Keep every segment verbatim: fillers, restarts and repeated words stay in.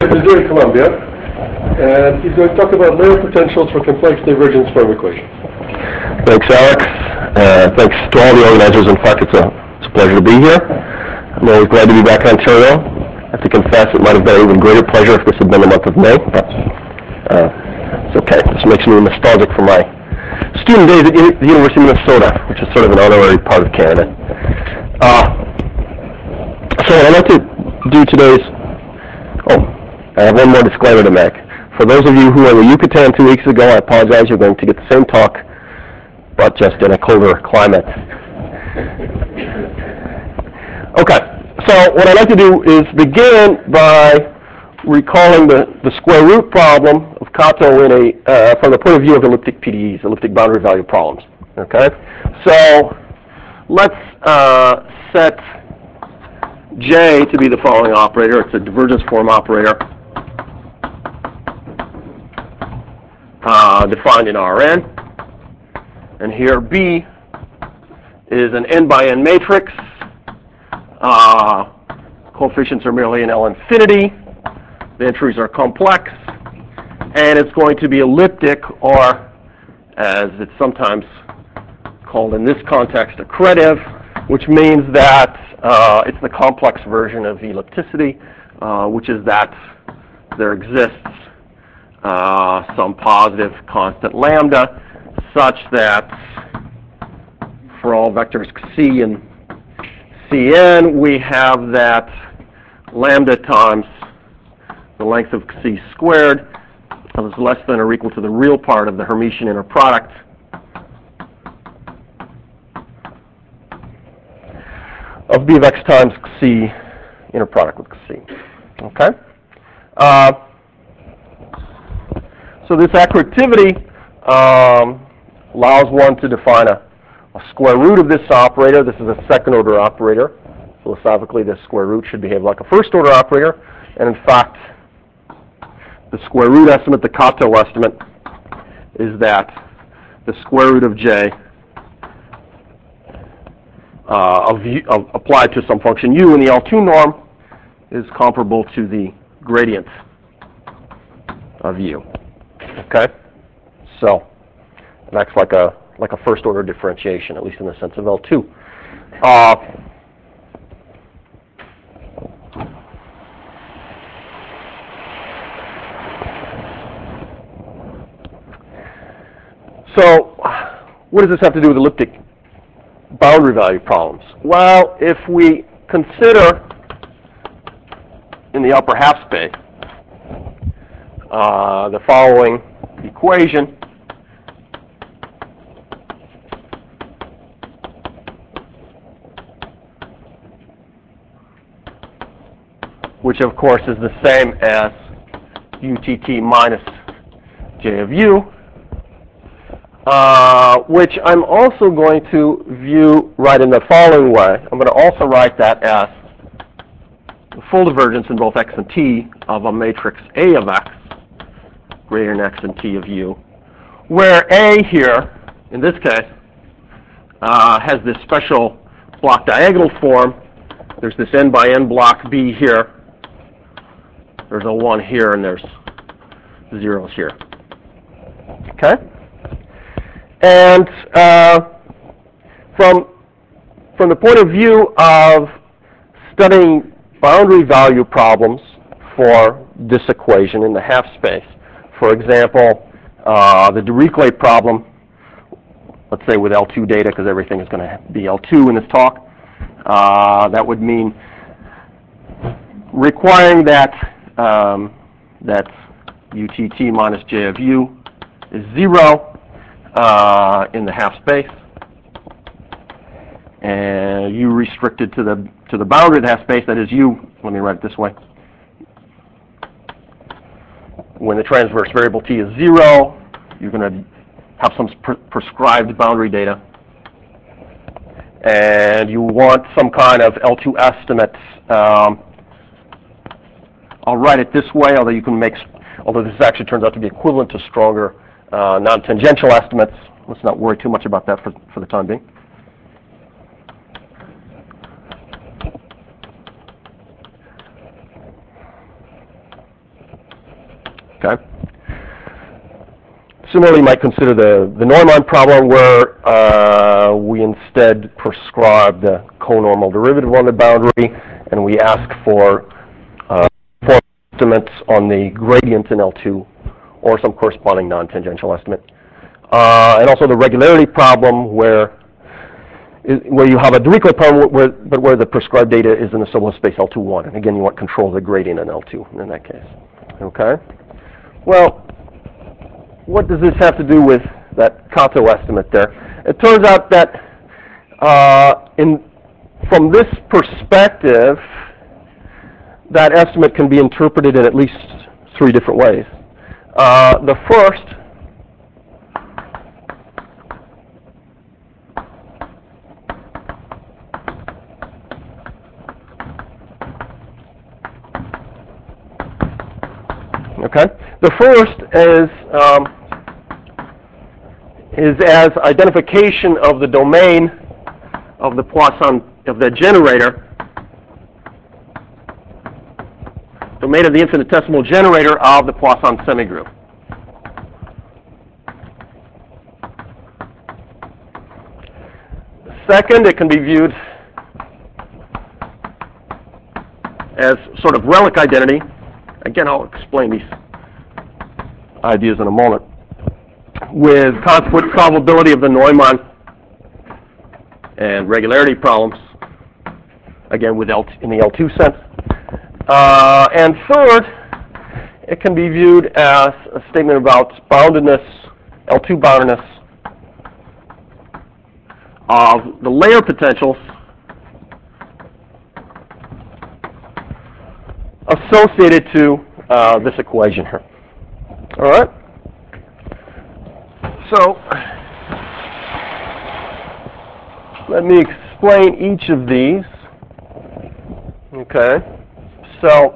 Missouri, Columbia, and he's going to talk about layer potentials for complex divergence form equations. Thanks, Alex. Uh, thanks to all the organizers. In fact, it's a, it's a pleasure to be here. I'm always glad to be back in Ontario. I have to confess it might have been an even greater pleasure if this had been the month of May, but uh, it's okay. This makes me nostalgic for my student days at the University of Minnesota, which is sort of an honorary part of Canada. Uh, so what I'd like to do today is, oh, I have one more disclaimer to make. For those of you who were in the Yucatan two weeks ago, I apologize. You're going to get the same talk, but just in a colder climate. Okay, so what I'd like to do is begin by recalling the, the square root problem of Kato in a, uh, from the point of view of elliptic P D Es, elliptic boundary value problems. Okay, so let's uh, set J to be the following operator. It's a divergence form operator uh, defined in R n. And here B is an n by n matrix. Uh, coefficients are merely in L infinity. The entries are complex. And it's going to be elliptic, or as it's sometimes called in this context, accretive, which means that uh, it's the complex version of ellipticity, uh, which is that there exists uh, some positive constant lambda such that for all vectors C and Cn, we have that lambda times the length of C squared is less than or equal to the real part of the Hermitian inner product of B of x times C inner product with C. Okay? Uh, so this accretivity um, allows one to define a, a square root of this operator. This is a second order operator. Philosophically, this square root should behave like a first order operator. And in fact, the square root estimate, the Kato estimate, is that the square root of J uh, of, of applied to some function u in the L two norm is comparable to the gradient of u. Okay? So it acts like a like a first order differentiation, at least in the sense of L two. Uh, so what does this have to do with elliptic boundary value problems? Well, if we consider in the upper half space uh, the following equation, which of course is the same as U T T minus J of u, uh, which I'm also going to view right in the following way. I'm going to also write that as the full divergence in both x and t of a matrix A of x greater than x and t of u, where A here, in this case, uh, has this special block diagonal form. There's this n by n block B here. There's a one here, and there's zeros here. Okay? And uh, from, from the point of view of studying boundary value problems for this equation in the half space, for example, uh, the Dirichlet problem, let's say with L two data, because everything is going to be L two in this talk, uh, that would mean requiring that um, that U T T minus J of u is zero uh, in the half space, and u restricted to the to the boundary of the half space. That is u. Let me write it this way. When the transverse variable t is zero, you're going to have some pre prescribed boundary data, and you want some kind of L two estimate. Um, I'll write it this way, although you can make, although this actually turns out to be equivalent to stronger uh, non-tangential estimates. Let's not worry too much about that for, for the time being. Okay. Similarly, you might consider the, the Neumann problem, where uh, we instead prescribe the conormal derivative on the boundary, and we ask for uh, form estimates on the gradient in L two, or some corresponding non-tangential estimate. Uh, and also the regularity problem, where is, where you have a Dirichlet problem, where, but where the prescribed data is in the subgroup space L two one, and again, you want control of the gradient in L two in that case. Okay. Well, what does this have to do with that Kato estimate there? It turns out that uh, in, from this perspective, that estimate can be interpreted in at least three different ways. Uh, the first okay, the first is um, is as identification of the domain of the Poisson, of the generator, domain of the infinitesimal generator of the Poisson semigroup. Second, it can be viewed as sort of relic identity. Again, I'll explain these ideas in a moment. With consequent probability of the Neumann and regularity problems, again with L in the L two sense. Uh, and third, it can be viewed as a statement about boundedness, L two boundedness of the layer potentials associated to uh, this equation here. All right? So, let me explain each of these. Okay. So,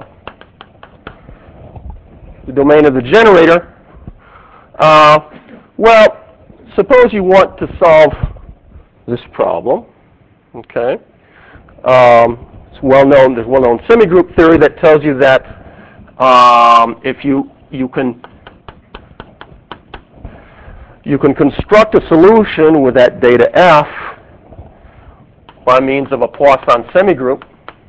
the domain of the generator. Uh, well, suppose you want to solve this problem. Okay. Um, it's well known. There's well-known semigroup theory that tells you that um, if you you can you can construct a solution with that data F by means of a Poisson semigroup.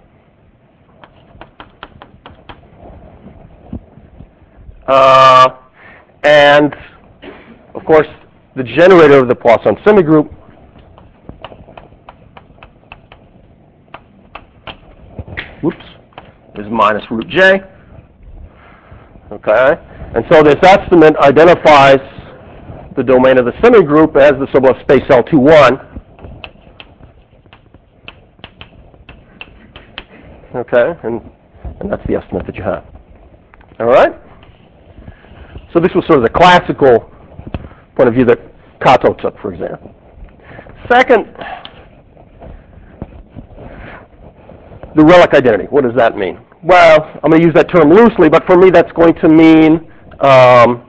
Uh, and, of course, the generator of the Poisson semigroup whoops, is minus root j. Okay? And so this estimate identifies the domain of the semigroup as the subgroup space L two one. Okay? And, and that's the estimate that you have. All right? So this was sort of the classical point of view that Kato took, for example. Second, the relic identity. What does that mean? Well, I'm going to use that term loosely, but for me that's going to mean um,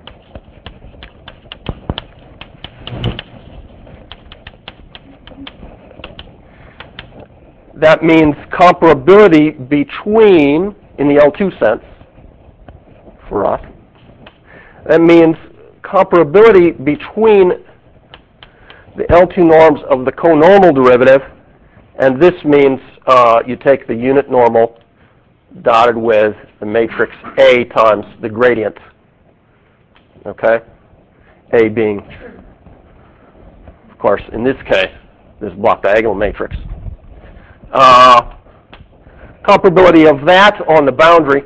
that means comparability between, in the L two sense, for us, that means comparability between the L two norms of the conormal derivative, and this means uh, you take the unit normal dotted with the matrix A times the gradient, okay? A being, of course, in this case, this block diagonal matrix. Uh, comparability of that on the boundary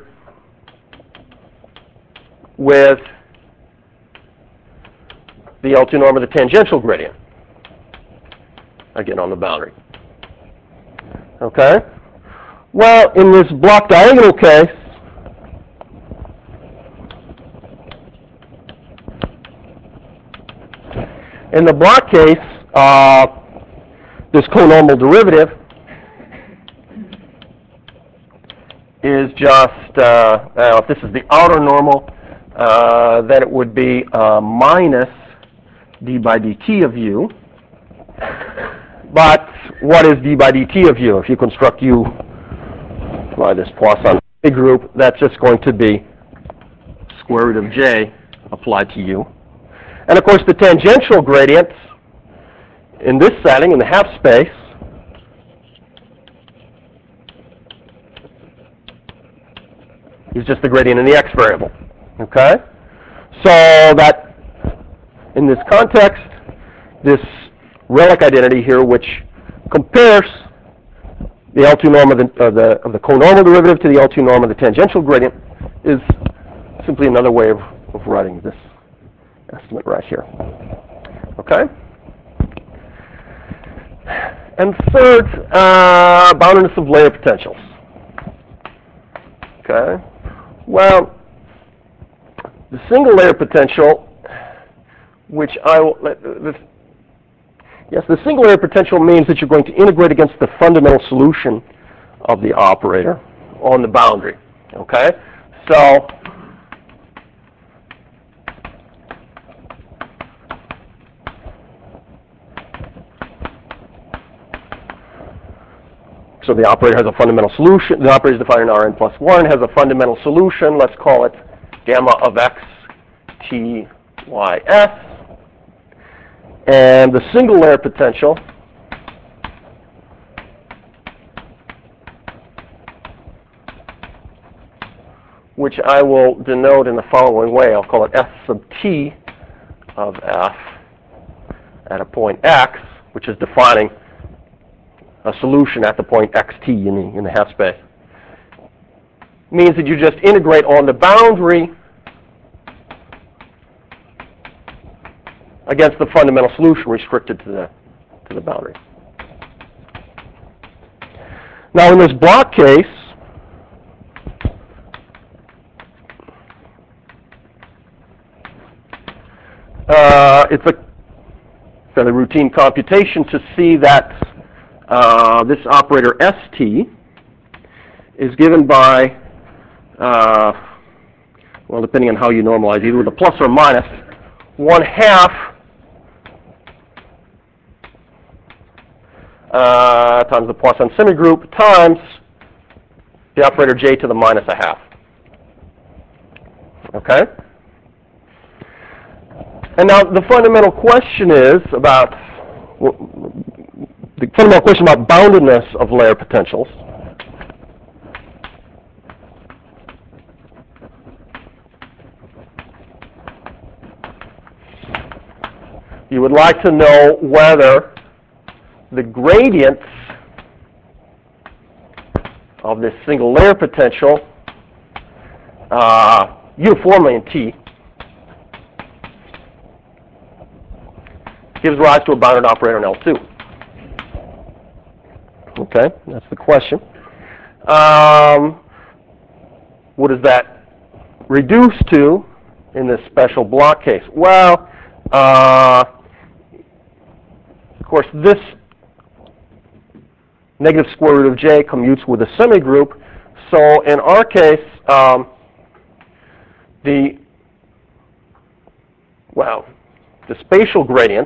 with the L two norm of the tangential gradient, again on the boundary. Okay? Well, in this block diagonal case, in the block case, uh, this conormal derivative is just, uh, now if this is the outer normal, uh, then it would be uh, minus d by dt of u. But what is d by dt of u? If you construct u by this Poisson group, that's just going to be square root of j applied to u. And of course, the tangential gradient in this setting, in the half space, is just the gradient in the x variable. Okay? So that, in this context, this relic identity here, which compares the L two norm of the, of the, of the conormal derivative to the L two norm of the tangential gradient, is simply another way of, of writing this estimate right here. Okay? And third, uh, boundedness of layer potentials. Okay? Well, the single layer potential, which I will, this, yes, the single layer potential means that you're going to integrate against the fundamental solution of the operator on the boundary. Okay? So, So the operator has a fundamental solution. The operator is defined in Rn plus one, has a fundamental solution. Let's call it gamma of x t y s. And the single layer potential which I will denote in the following way. I'll call it s sub t of f at a point x, which is defining a solution at the point xt in the, in the half space. Means that you just integrate on the boundary against the fundamental solution restricted to the, to the boundary. Now in this block case, uh, it's a fairly routine computation to see that Uh, this operator st is given by, uh, well, depending on how you normalize, either with a plus or minus one half uh, times the Poisson semigroup times the operator j to the minus a half. Okay? And now the fundamental question is about the fundamental question about boundedness of layer potentials. You would like to know whether the gradients of this single layer potential uh, uniformly in T gives rise to a bounded operator in L two. Okay, that's the question. Um, what does that reduce to in this special block case? Well, uh, of course, this negative square root of j commutes with a semigroup. So in our case, um, the, well, the spatial gradient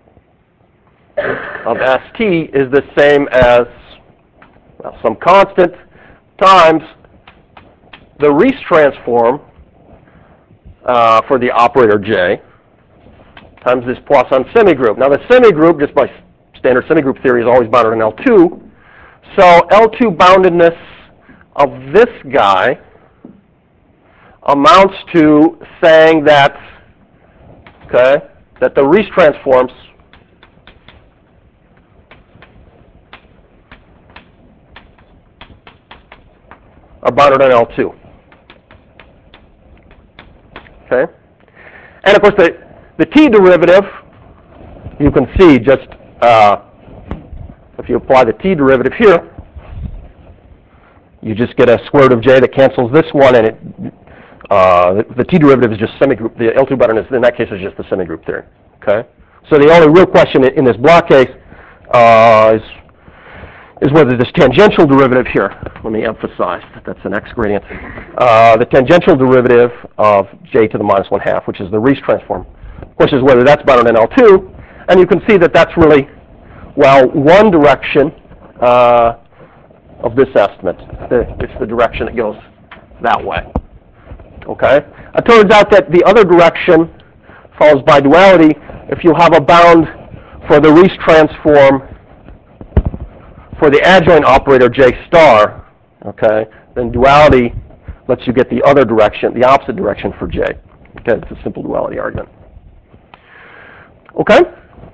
of st is the same as, well, some constant times the Riesz transform uh, for the operator j times this Poisson semigroup. Now the semigroup, just by standard semigroup theory, is always bounded in L two. So L two boundedness of this guy amounts to saying that, okay, that the Riesz transforms are bounded on L two. Okay? And of course the, the t derivative, you can see just, uh, if you apply the t derivative here, you just get a square root of j that cancels this one, and it, uh, the, the t derivative is just semigroup, the L two boundedness in that case is just the semigroup theory. Okay? So the only real question in, in this block case uh, is is whether this tangential derivative here, let me emphasize that that's an x gradient, uh, the tangential derivative of j to the minus one half, which is the Riesz transform, of course, is whether that's bounded in L two, and you can see that that's really, well, one direction uh, of this estimate. It's the direction that goes that way. Okay? It turns out that the other direction follows biduality. If you have a bound for the Riesz transform for the adjoint operator J star, okay, then duality lets you get the other direction, the opposite direction for J. Okay, it's a simple duality argument. Okay?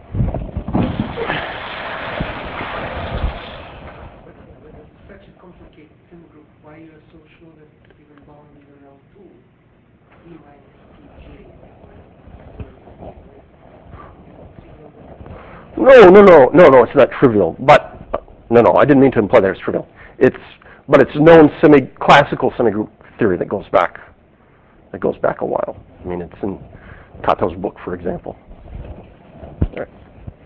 No, no, no, no, no, it's not trivial. But, no, no, I didn't mean to imply that it's trivial. It's, but it's known semi, classical semigroup theory that goes back, that goes back a while. I mean, it's in Kato's book, for example. All right.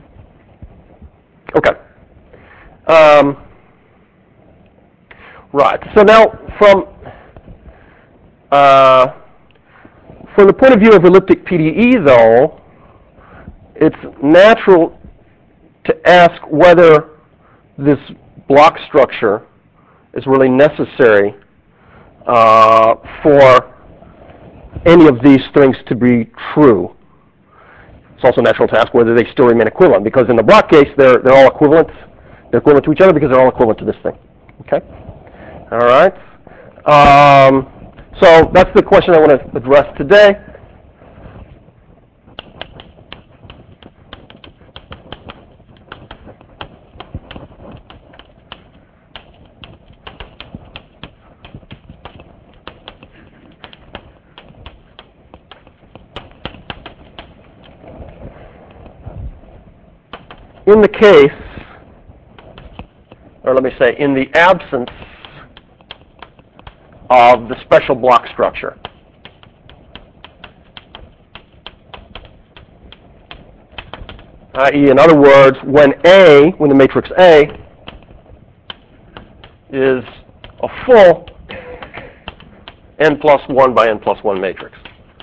Okay. Um, right, so now from, uh, from the point of view of elliptic P D E, though, it's natural to ask whether this block structure is really necessary uh, for any of these things to be true. It's also natural to ask whether they still remain equivalent, because in the block case, they're, they're all equivalent. They're equivalent to each other because they're all equivalent to this thing. Okay? All right? Um, so that's the question I want to address today. In the case, or let me say, in the absence of the special block structure, that is, in other words, when A, when the matrix A is a full n plus one by n plus one matrix.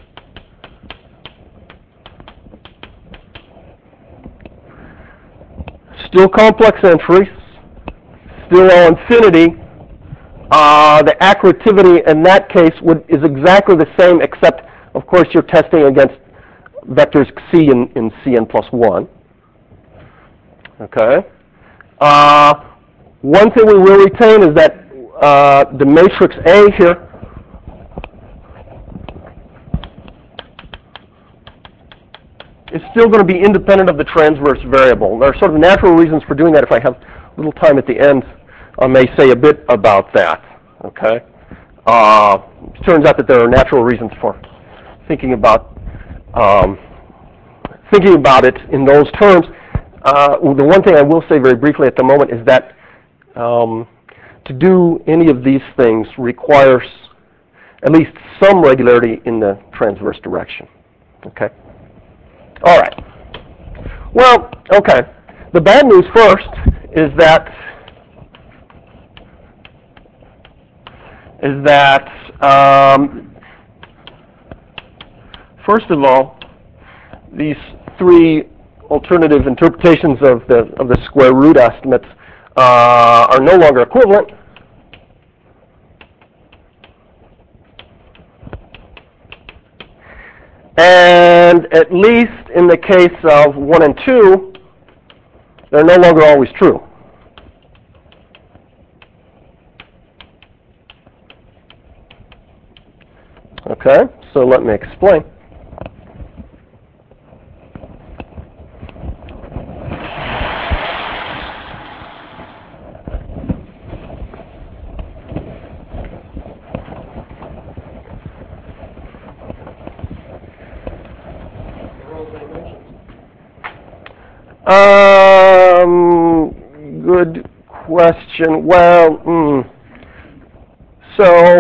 Still complex entries, still all infinity. Uh, the accretivity in that case would, is exactly the same, except, of course, you're testing against vectors C in, in C n plus one. Okay. Uh, one thing we will retain is that uh, the matrix A here is still going to be independent of the transverse variable. There are sort of natural reasons for doing that. If I have a little time at the end, I may say a bit about that. Okay. Uh, it turns out that there are natural reasons for thinking about um, thinking about it in those terms. Uh, the one thing I will say very briefly at the moment is that um, to do any of these things requires at least some regularity in the transverse direction. Okay. All right. Well, okay. The bad news first is that is that um, first of all, these three alternative interpretations of the of the square root estimates uh, are no longer equivalent. And at least in the case of one and two, they're no longer always true. Okay, so let me explain. Um, good question. Well, mm, so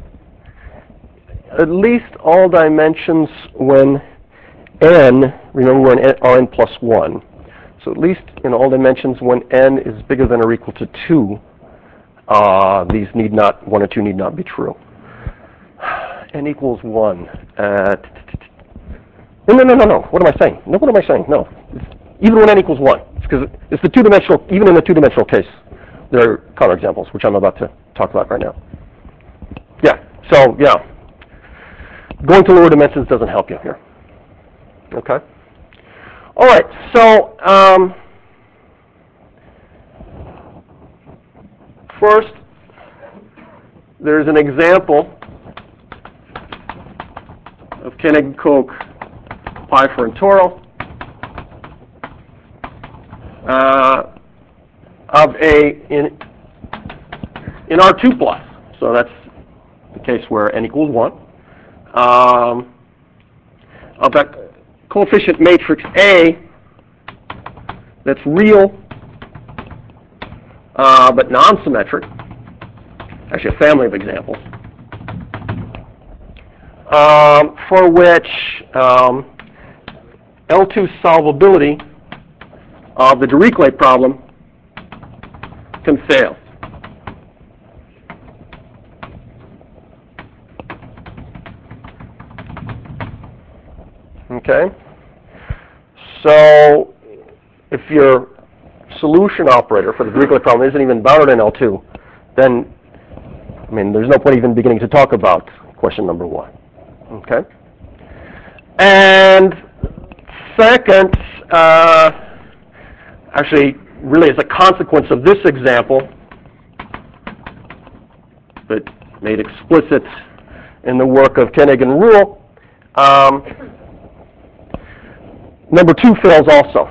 at least all dimensions when n, remember we're in R n plus one. So at least in all dimensions when n is bigger than or equal to two, uh, these need not, one and two need not be true. N equals one. Uh, no, no, no, no, no. What am I saying? No, what am I saying? No. Even when n equals one, because it's the two-dimensional, even in the two-dimensional case, there are counterexamples, which I'm about to talk about right now. Yeah, so, yeah. going to lower dimensions doesn't help you here. Okay? All right, so um, first, there's an example of Koenig-Koch Pfeiffer and Toro uh, of a in in R two plus. So that's the case where n equals one. Um, of that coefficient matrix A that's real uh, but non-symmetric. Actually, a family of examples. Um, for which um, L two solvability of the Dirichlet problem can fail. Okay? So if your solution operator for the Dirichlet problem isn't even bounded in L two, then, I mean, there's no point even beginning to talk about question number one. Okay? And second, uh, actually, really as a consequence of this example, but made explicit in the work of Koenig and Rule, um, number two fails also.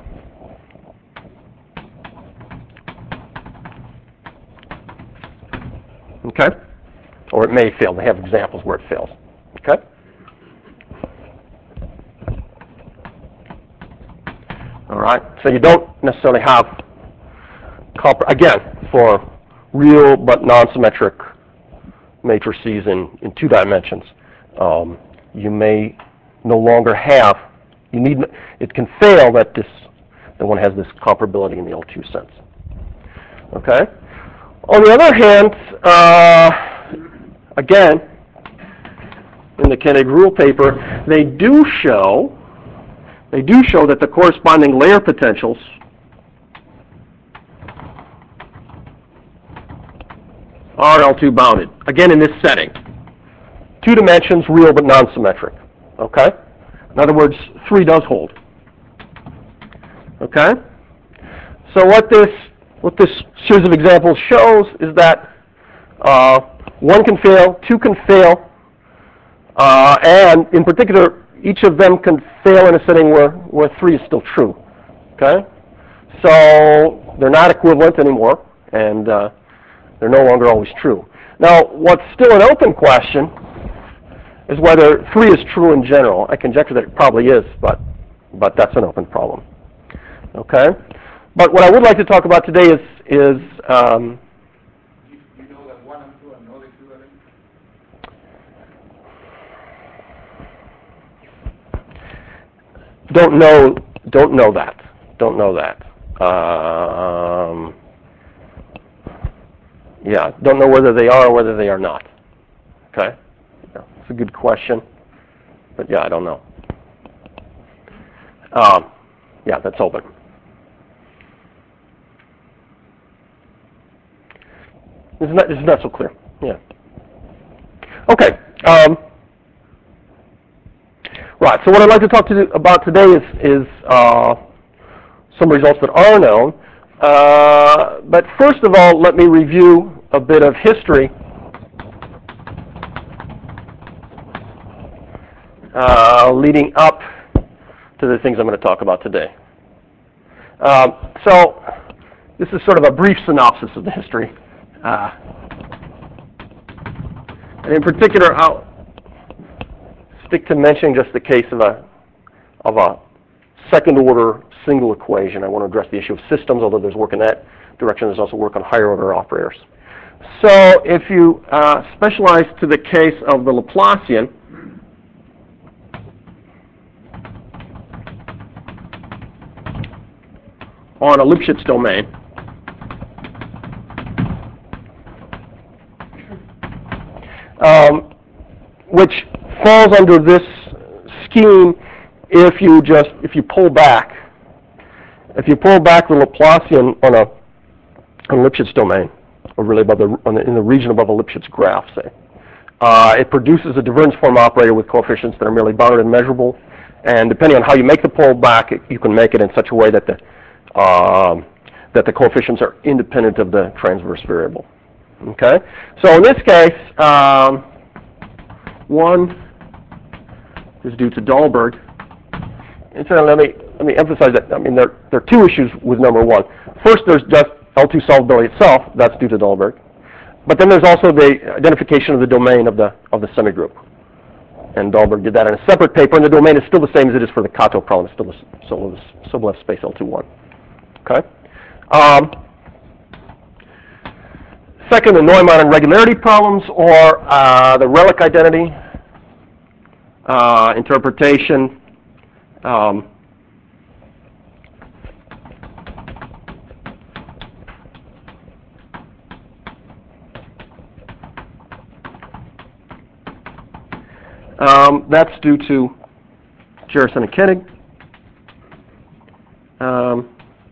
Okay? Or it may fail. They have examples where it fails. Okay? All right? So you don't necessarily have, again, for real but non-symmetric matrices in, in two dimensions, um, you may no longer have, you need, it can fail that this, that one has this comparability in the L two sense. Okay? On the other hand, uh, again, in the Koenig Rule paper, they do show, they do show that the corresponding layer potentials are L two bounded. Again, in this setting, two dimensions, real but non-symmetric. Okay? In other words, three does hold. Okay? So what this what this series of examples shows is that uh, one can fail, two can fail, uh, and in particular, each of them can fail in a setting where, where three is still true. Okay? So they're not equivalent anymore, and uh, they're no longer always true. Now, what's still an open question is whether three is true in general. I conjecture that it probably is, but but that's an open problem. Okay? But what I would like to talk about today is is um, you know that one and two are not equivalent? don't know don't know that. Don't know that. Um, yeah, don't know whether they are or whether they are not. Okay? Yeah, it's a good question. But yeah, I don't know. Um, yeah, that's open. This is not, this is not so clear. Yeah. Okay. Um, right. So what I'd like to talk to you about today is is uh, some results that are known. Uh, but first of all, let me review a bit of history uh, leading up to the things I'm going to talk about today. Um, so this is sort of a brief synopsis of the history. Uh, and in particular, I'll stick to mentioning just the case of a of a second-order single equation. I want to address the issue of systems, although there's work in that direction. There's also work on higher-order operators. So if you uh, specialize to the case of the Laplacian, on a Lipschitz domain, Um, which falls under this scheme if you just if you pull back if you pull back the Laplacian on a on a Lipschitz domain, or really above the, on the in the region above a Lipschitz graph, say, Uh, it produces a divergence form operator with coefficients that are merely bounded and measurable. And depending on how you make the pole back, it, you can make it in such a way that the um, that the coefficients are independent of the transverse variable. Okay. So in this case, um, one is due to Dahlberg. And so let me let me emphasize that. I mean, there there are two issues with number one. First, there's just L two solvability itself. That's due to Dahlberg. But then there's also the identification of the domain of the of the semigroup. And Dahlberg did that in a separate paper, and the domain is still the same as it is for the Kato problem. It's still the Sobolev space L two one. Okay. Um, second, the Neumann regularity problems, or uh, the relic identity uh, interpretation. Um, Um, that's due to Jerson and Koenig. Um,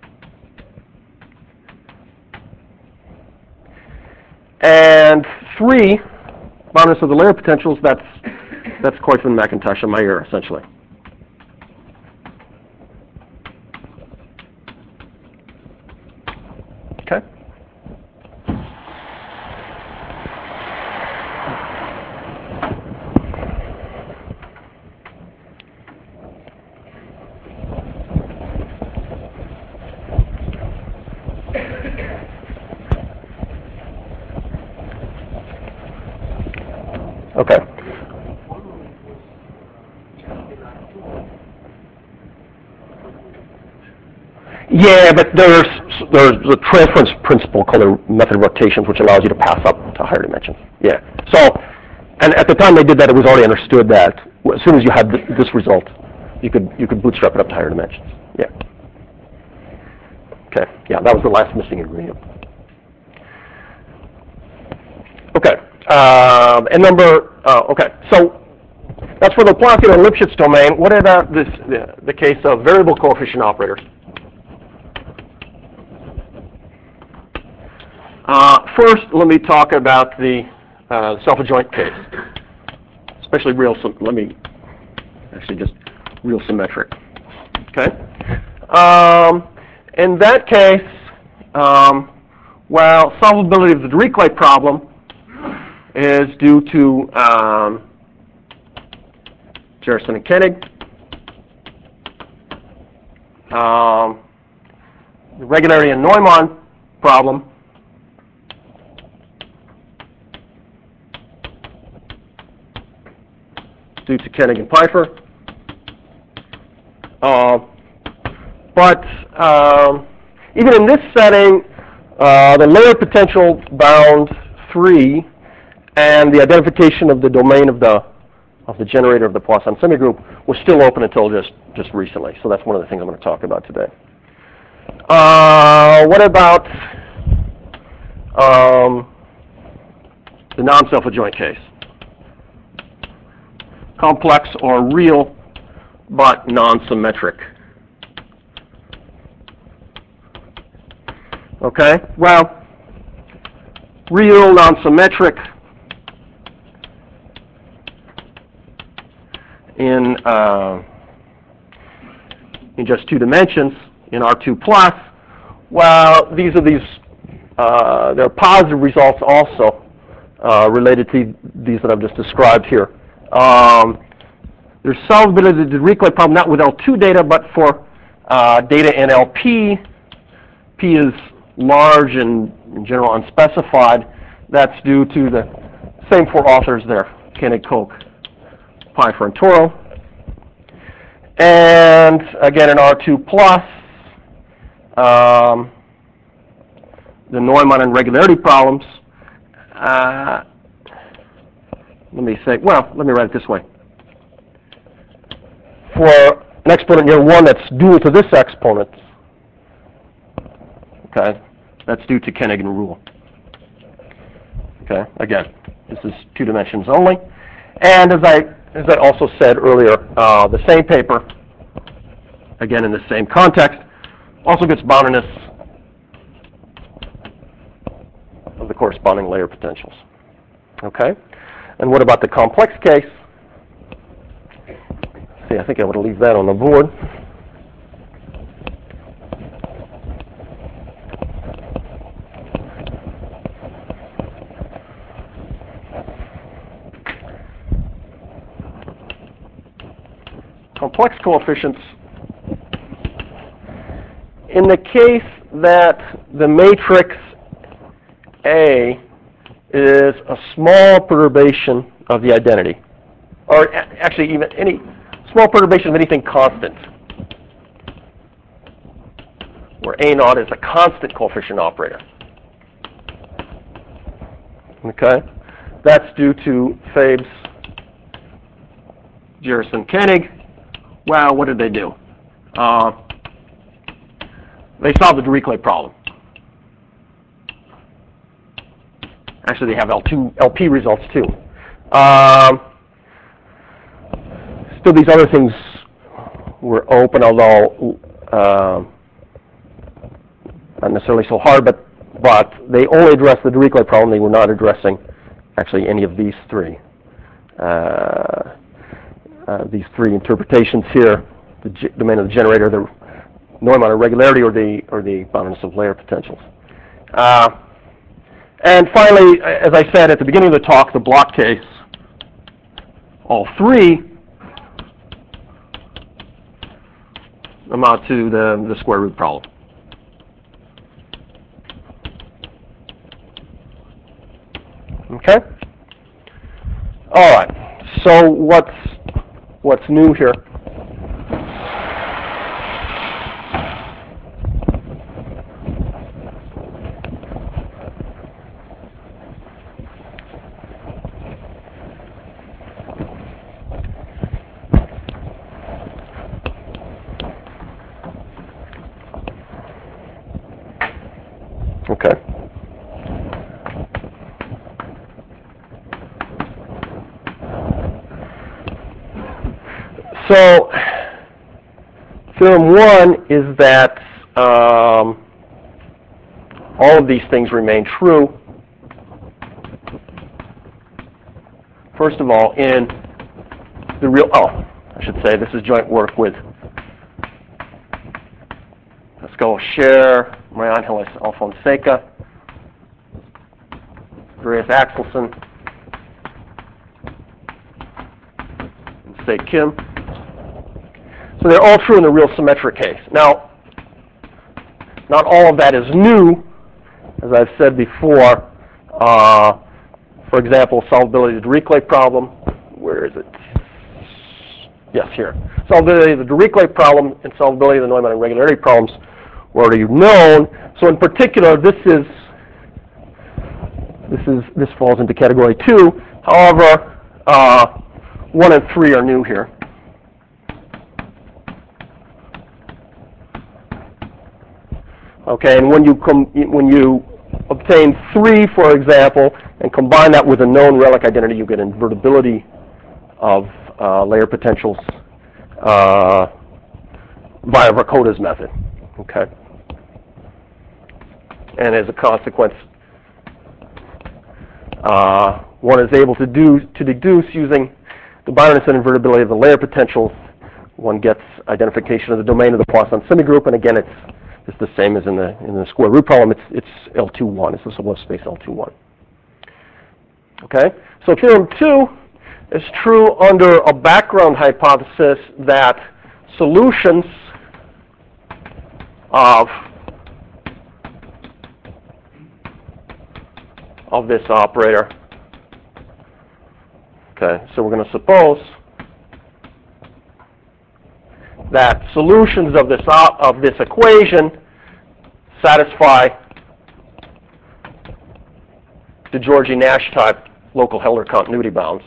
and three, boundedness of the layer potentials, that's, that's Koifman, McIntosh, and Meyer, essentially. Okay. Okay. Yeah, but there's there's the transference principle called the method of rotations, which allows you to pass up to higher dimensions. Yeah. So, and at the time they did that, it was already understood that as soon as you had th this result, you could you could bootstrap it up to higher dimensions. Yeah. Okay. Yeah, that was the last missing ingredient. Okay. Um, and number, uh, okay, so that's for the Laplacian and Lipschitz domain. What about this, the, the case of variable coefficient operators? Uh, first, let me talk about the uh, self-adjoint case, especially real, let me actually just real symmetric. Okay. Um, in that case, um, well, solvability of the Dirichlet problem is due to um, Jerson and Koenig. Um, the regularity and Neumann problem due to Koenig and Pfeiffer. Uh, but um, even in this setting, uh, the layer potential bound three and the identification of the domain of the of the generator of the Poisson semigroup was still open until just just recently. So that's one of the things I'm going to talk about today. Uh, what about um, the non-self-adjoint case? Complex or real, but non-symmetric. Okay. Well, real, non-symmetric. In, uh, in just two dimensions, in R two plus, well, these are these, uh, there are positive results also uh, related to these that I've just described here. Um, there's solvability of the Dirichlet problem, not with L two data, but for uh, data in L P. P is large and in general unspecified. That's due to the same four authors there, Koenig, Koch, Pfeiffer, and Toro. And again, in R two plus, um, the Neumann and regularity problems. Uh, let me say, well, let me write it this way. For an exponent near one that's due to this exponent, okay, that's due to Koenig and Rule. Okay, again, this is two dimensions only. And as I as I also said earlier, uh, the same paper, again in the same context, also gets boundedness of the corresponding layer potentials. Okay. And what about the complex case? See, I think I would leave that on the board. Complex coefficients. In the case that the matrix A is a small perturbation of the identity, or actually even any small perturbation of anything constant, where A naught is a constant coefficient operator. Okay? That's due to Fabes, Jerson, Koenig. Well, what did they do? Uh, they solved the Dirichlet problem. Actually, they have L two, L P results too. Um, still, these other things were open, although uh, not necessarily so hard, but, but they only addressed the Dirichlet problem. They were not addressing actually any of these three. Uh, Uh, these three interpretations here: the g domain of the generator, the Neumann irregularity, or the or the boundedness of layer potentials. Uh, and finally, as I said at the beginning of the talk, the block case. All three amount to the the square root problem. Okay. All right. So what's What's new here? Okay. So, theorem one is that um, all of these things remain true. First of all, in the real, oh, I should say this is joint work with Pascal Scher, Maria Angeles Alfonseca, Andreas Axelson, and Sei Kim. So they're all true in the real symmetric case. Now, not all of that is new, as I've said before. Uh, for example, solvability of the Dirichlet problem. Where is it? Yes, here. Solvability of the Dirichlet problem and solvability of the Neumann irregularity problems were already known. So in particular, this is this is this falls into category two. However, uh, one and three are new here. Okay, and when you com when you obtain three, for example, and combine that with a known relic identity, you get invertibility of uh, layer potentials uh, via Vercote's method. Okay, and as a consequence, uh, one is able to do to deduce using the boundedness and invertibility of the layer potentials. One gets identification of the domain of the Poisson semigroup, and again, it's It's the same as in the in the square root problem. It's it's L two one. It's the Sobolev space L two one. Okay. So theorem two is true under a background hypothesis that solutions of of this operator. Okay. So we're going to suppose that solutions of this op of this equation satisfy the Georgi-Nash type local Hellder continuity bounds.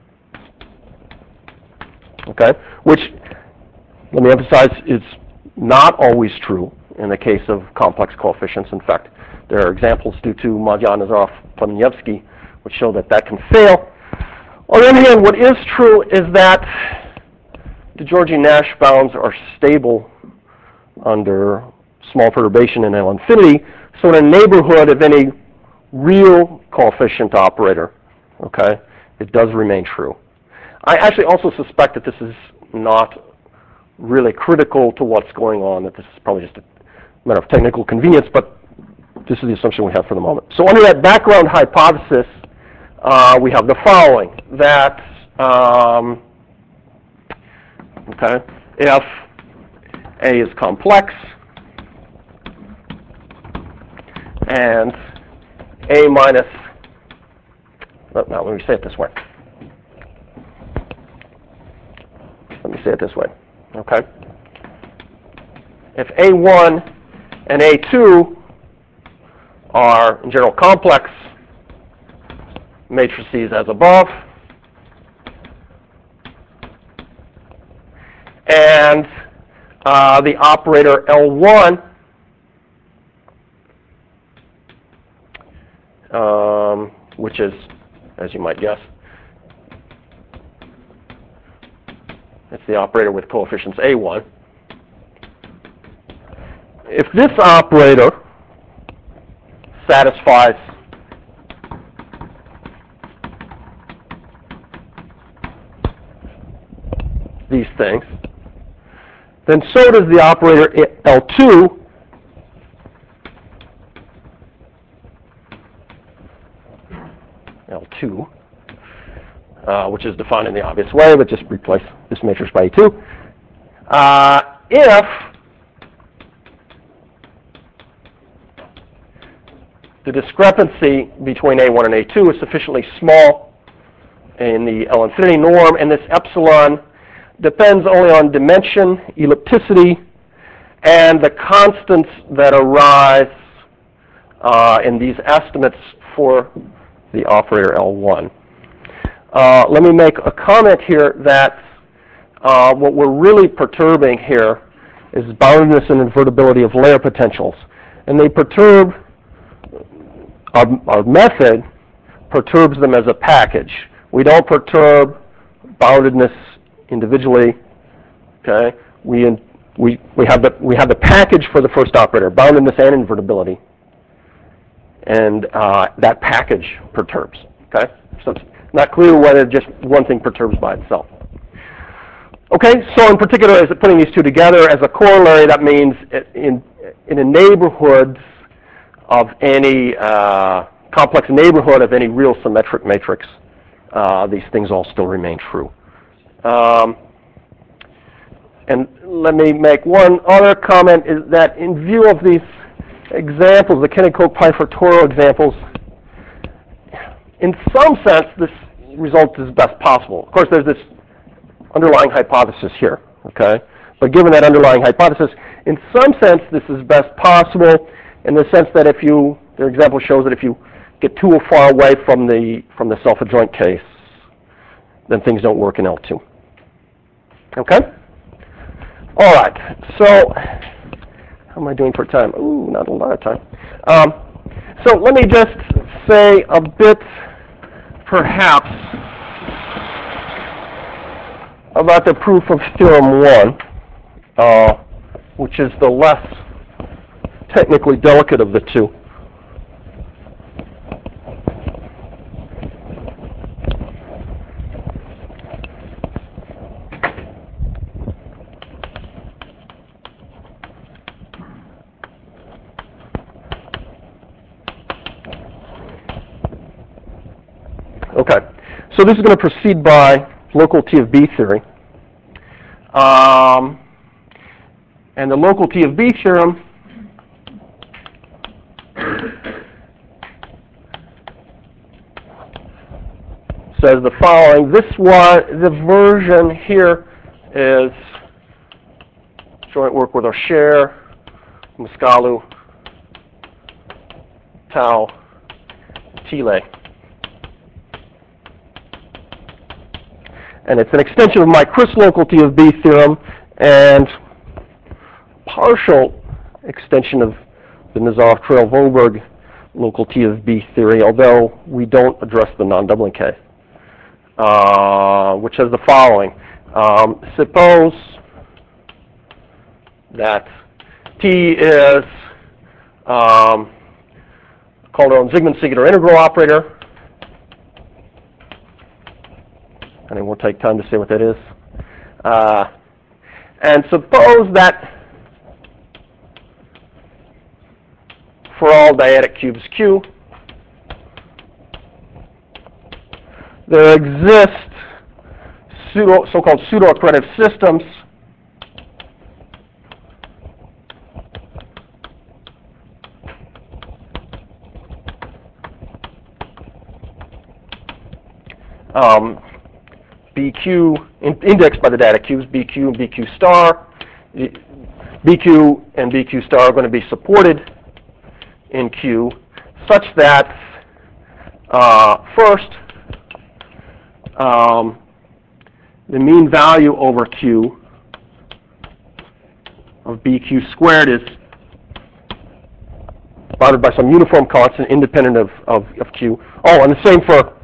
Okay, which, let me emphasize, is not always true in the case of complex coefficients. In fact, there are examples due to Madyanazov, Plemievsky, which show that that can fail. On the other hand, what is true is that the Georgi-Nash bounds are stable under small perturbation in L infinity, so in a neighborhood of any real coefficient operator, okay, it does remain true. I actually also suspect that this is not really critical to what's going on, that this is probably just a matter of technical convenience, but this is the assumption we have for the moment. So under that background hypothesis, uh, we have the following, that, um, okay, if A is complex, and A minus, no, no, let me say it this way. Let me say it this way, okay? If A one and A two are, in general, complex matrices as above, and uh, the operator L one um, which is, as you might guess, it's the operator with coefficients A one. If this operator satisfies these things, then so does the operator L two, L two, uh, which is defined in the obvious way, but just replace this matrix by A two, uh, if the discrepancy between A one and A two is sufficiently small in the L infinity norm, and this epsilon depends only on dimension, ellipticity, and the constants that arise uh, in these estimates for the operator L one. Uh, let me make a comment here that uh, what we're really perturbing here is boundedness and invertibility of layer potentials. And they perturb, our, our method perturbs them as a package. We don't perturb boundedness individually, okay? We, in, we, we, have the, we have the package for the first operator, boundedness and invertibility. And uh, that package perturbs, okay? So it's not clear whether just one thing perturbs by itself. Okay, so in particular, as putting these two together as a corollary, that means in, in a neighborhood of any uh, complex neighborhood of any real symmetric matrix, uh, these things all still remain true. Um, and let me make one other comment, is that in view of these examples, the Kenny-Koch-Pi Toro examples, in some sense, this result is best possible. Of course, there's this underlying hypothesis here, okay? But given that underlying hypothesis, in some sense, this is best possible in the sense that if you, their example shows that if you get too far away from the, from the self-adjoint case, then things don't work in L two. Okay? All right, so how am I doing for time? Ooh, not a lot of time. Um, so let me just say a bit, perhaps, about the proof of theorem one, uh, which is the less technically delicate of the two. Okay, so this is going to proceed by local T of B theory. Um, and the local T of B theorem says the following. This one, the version here is joint work with O'Share, Muscalu, Tau, Thiele. And it's an extension of my Chris local T of B theorem and partial extension of the Nazoth-Trail-Volberg local T of B theory, although we don't address the non-doubling case, uh, which says the following. Um, suppose that T is um, Calderon-Zygmunt singular integral operator, and it won't take time to say what that is. Uh, and suppose that for all dyadic cubes Q, there exist pseudo, so-called pseudo-accretive systems um, B Q, in, indexed by the dyadic cubes, B Q and B Q star. B Q and B Q star are going to be supported in Q such that uh, first, um, the mean value over Q of B Q squared is bounded by some uniform constant independent of, of, of Q. Oh, and the same for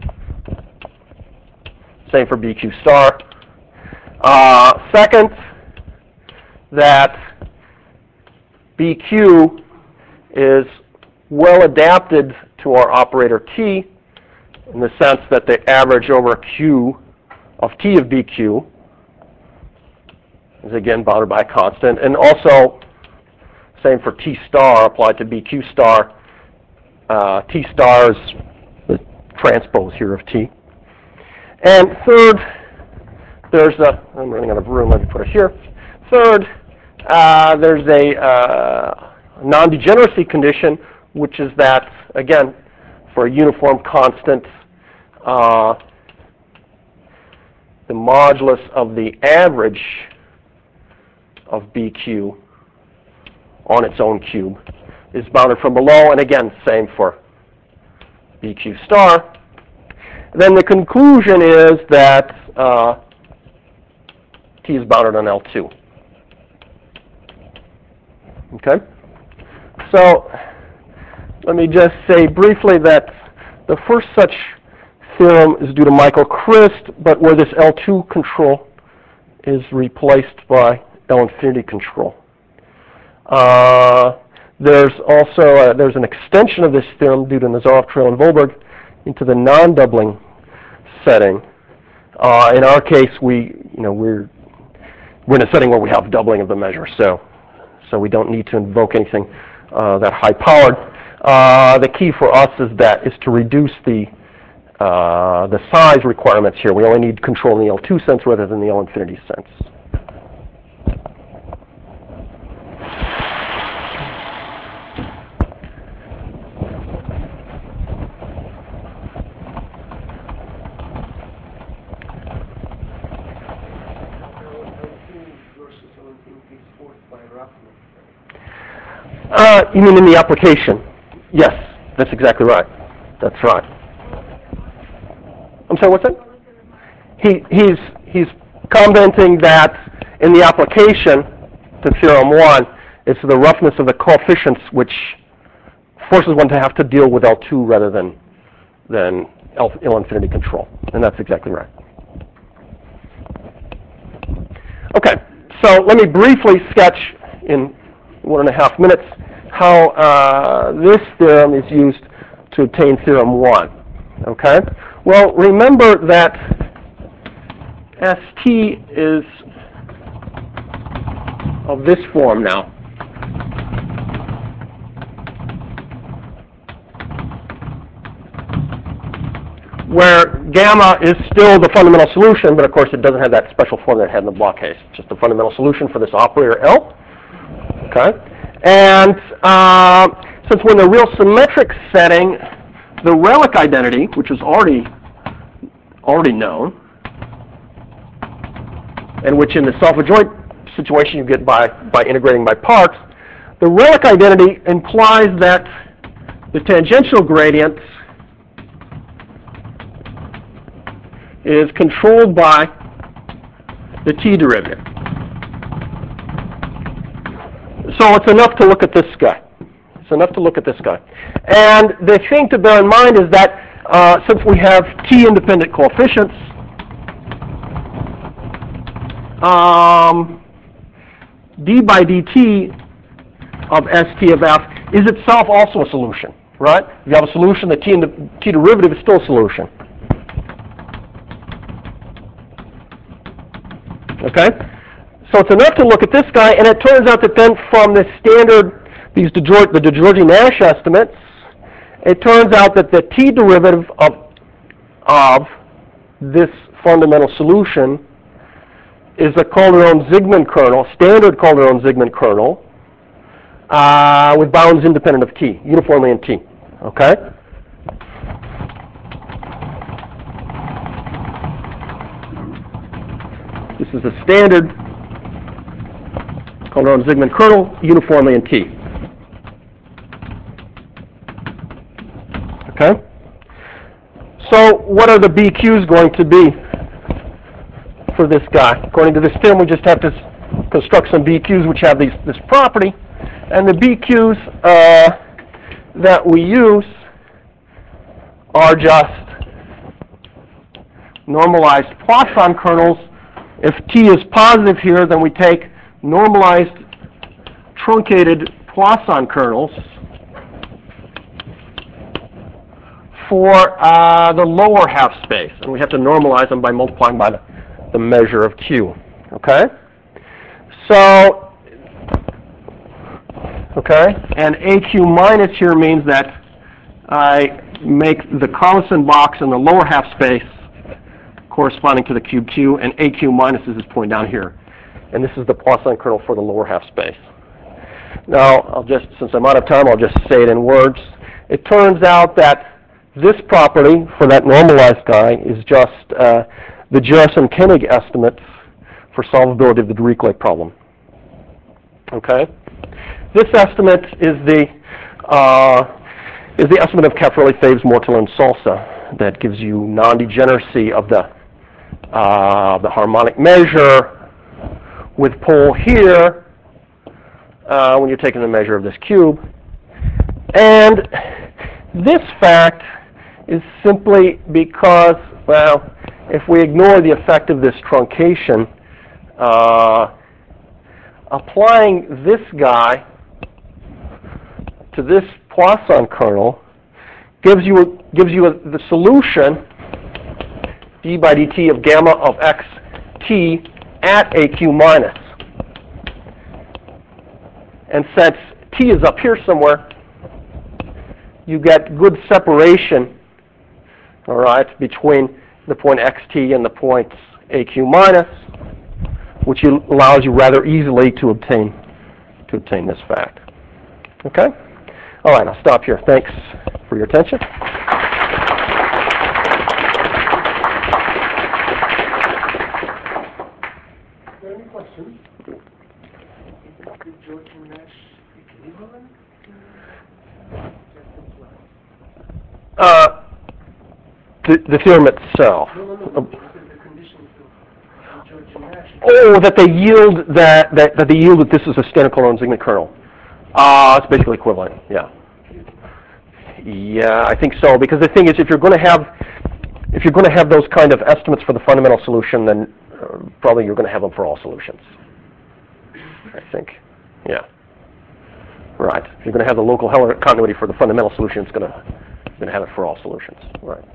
same for B Q star. Uh, second, that B Q is well adapted to our operator T in the sense that they average over Q of T of B Q is again bounded by a constant, and also same for T star applied to B Q star. Uh, T star is the transpose here of T. And third, there's a, I'm running out of room, let me put it here. Third, uh, there's a uh, non-degeneracy condition, which is that, again, for a uniform constant, uh, the modulus of the average of B Q on its own cube is bounded from below, and again, same for B Q star. Then the conclusion is that uh, T is bounded on L two. Okay? So let me just say briefly that the first such theorem is due to Michael Christ, but where this L two control is replaced by L infinity control. Uh, there's also a, there's an extension of this theorem due to Nazarov, Trail, and Volberg into the non-doubling setting. Uh, in our case, we you know we're we're in a setting where we have doubling of the measure, so so we don't need to invoke anything uh, that high-powered. Uh, the key for us is that is to reduce the uh, the size requirements here. We only need control in the L two sense rather than the L infinity sense. Uh, you mean in the application? Yes, that's exactly right. That's right. I'm sorry, what's that? He, he's, he's commenting that in the application to theorem one, it's the roughness of the coefficients which forces one to have to deal with L two rather than, than L, L infinity control. And that's exactly right. Okay, so let me briefly sketch in one and a half minutes how uh, this theorem is used to obtain theorem one. Okay? Well, remember that S T is of this form now. Where gamma is still the fundamental solution, but of course it doesn't have that special form that it had in the block case. It's just the fundamental solution for this operator L. Okay? And uh, since we're in the real symmetric setting, the relic identity, which is already already known, and which in the self-adjoint situation you get by, by integrating by parts, the relic identity implies that the tangential gradient is controlled by the t derivative. So it's enough to look at this guy. It's enough to look at this guy. And the thing to bear in mind is that uh, since we have t-independent coefficients, um, d by dt of st of f is itself also a solution, right? If you have a solution, the t, t derivative is still a solution. Okay? So it's enough to look at this guy, and it turns out that then from the standard, these DeGeorge, the DeGiorgi-Nash estimates, it turns out that the T derivative of, of this fundamental solution is a Calderon-Zygmunt kernel, standard Calderon-Zygmunt kernel, uh, with bounds independent of T, uniformly in T. Okay? This is a standard Calderon-Zygmunt kernel, uniformly in T. Okay? So what are the B Qs going to be for this guy? According to this theorem, we just have to s- construct some B Qs which have these, this property. And the B Qs uh, that we use are just normalized Poisson kernels. If T is positive here, then we take normalized truncated Poisson kernels for uh, the lower half space, and we have to normalize them by multiplying by the, the measure of Q. Okay? So, okay, and A Q minus here means that I make the Carlson box in the lower half space corresponding to the cube Q, and A Q minus is this point down here. And this is the Poisson kernel for the lower half space. Now, I'll just, since I'm out of time, I'll just say it in words. It turns out that this property for that normalized guy is just uh, the Jerason-Koenig estimates for solvability of the Dirichlet problem. Okay? This estimate is the uh, is the estimate of Caffarelli, Fabes, Mortilla, and Salsa that gives you non-degeneracy of the uh, the harmonic measure with pole here uh, when you're taking the measure of this cube. And this fact is simply because, well, if we ignore the effect of this truncation, uh, applying this guy to this Poisson kernel gives you a, gives you a, the solution d by dt of gamma of x t at A Q minus. And since t is up here somewhere, you get good separation, all right, between the point xt and the points A Q minus, which allows you rather easily to obtain to obtain this fact. Okay? All right, I'll stop here. Thanks for your attention. Any questions? Uh, the, the theorem itself. No, no, no. The conditions of George-Nash. Oh, that they yield that, that that they yield that this is a standard Calderon-Zygmunt kernel. Uh, it's basically equivalent. Yeah. Yeah, I think so. Because the thing is, if you're going to have if you're going to have those kind of estimates for the fundamental solution, then uh, probably you're going to have them for all solutions. I think. Yeah. Right. If you're going to have the local Heller continuity for the fundamental solution, it's going to you're going to have it for all solutions. Right.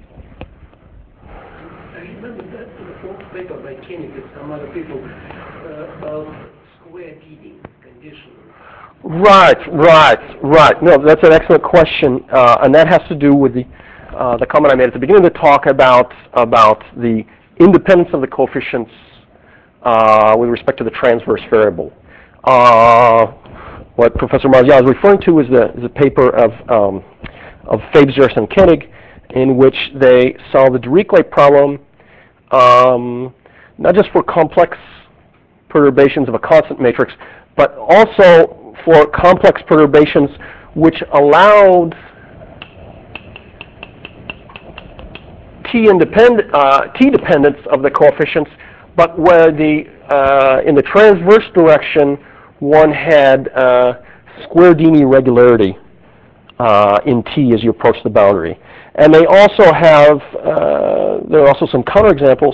I remember that in the fourth paper by Koenig and some other people uh, about square dealing condition. Right, right, right. No, that's an excellent question, uh, and that has to do with the uh, the comment I made at the beginning of the talk about about the independence of the coefficients uh, with respect to the transverse variable. Uh, what Professor Marzial is referring to is the is a paper of um, of Fabes, Jerason-Koenig, in which they solve the Dirichlet problem, um, not just for complex perturbations of a constant matrix, but also for complex perturbations which allowed t independent uh, t dependence of the coefficients, but where the uh, in the transverse direction one had uh, square Dini regularity uh, in t as you approach the boundary. And they also have uh, there are also some counterexamples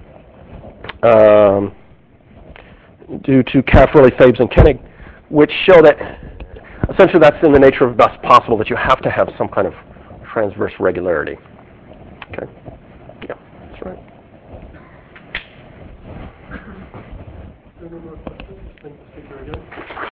um, due to Caffarelli, Fabes, and Koenig, which show that essentially that's in the nature of best possible, that you have to have some kind of transverse regularity. Okay? Yeah, that's right. any more questions? Thank you, very good.